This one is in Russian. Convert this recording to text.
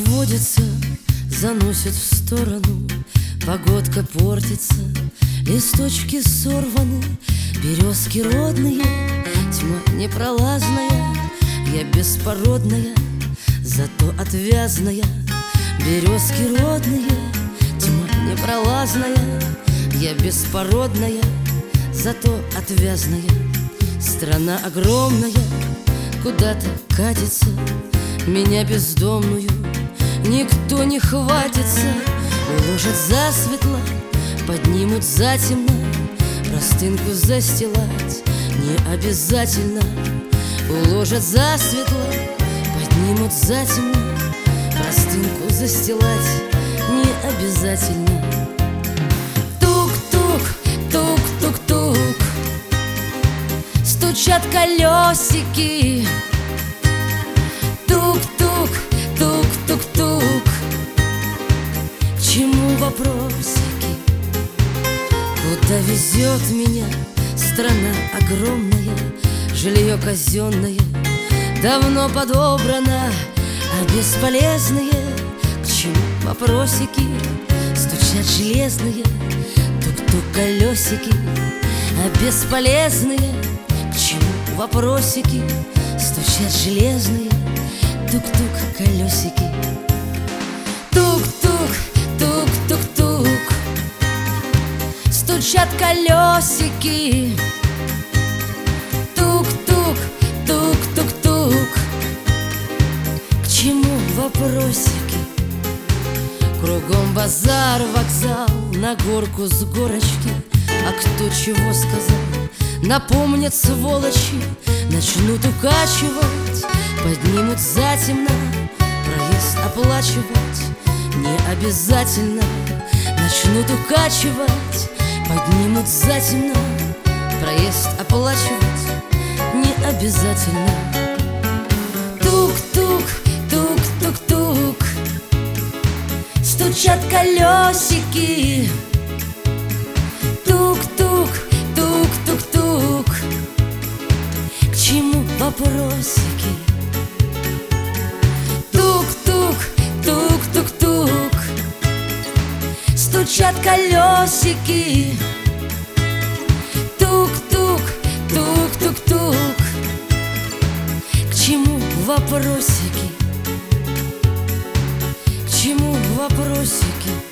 водится, заносит в сторону. Погодка портится, листочки сорваны, березки родные, тьма непролазная. Я беспородная, зато отвязная. Березки родные, тьма непролазная. Я беспородная, зато отвязная. Страна огромная куда-то катится, меня бездомную никто не хватится. Уложат засветло, поднимут затемно, простынку застилать не обязательно. Уложат засветло, поднимут затемно, простынку застилать не обязательно. Тук-тук, тук-тук-тук, стучат колесики. Тук-тук, тук-тук-тук, к чему вопросики? Куда везет меня страна огромная? Жилье казенное давно подобрано, а бесполезные к чему вопросики? Стучат железные тук-тук колесики, а бесполезные к чему вопросики? Стучат железные тук-тук колесики. Тук-тук, тук-тук-тук, стучат колесики. Тук-тук, тук-тук-тук, к чему вопросики? Кругом базар, вокзал, на горку с горочки. А кто чего сказал, напомнят сволочи. Начнут укачивать, поднимут затемно, проезд оплачивать не обязательно. Начнут укачивать, поднимут затемно, проезд оплачивать не обязательно. Тук-тук, тук-тук-тук, стучат колесики. Тук-тук, тук-тук-тук, к чему вопросики? Тук-тук, тук-тук-тук, стучат колесики. Тук-тук, тук-тук-тук, к чему вопросики? К чему вопросики?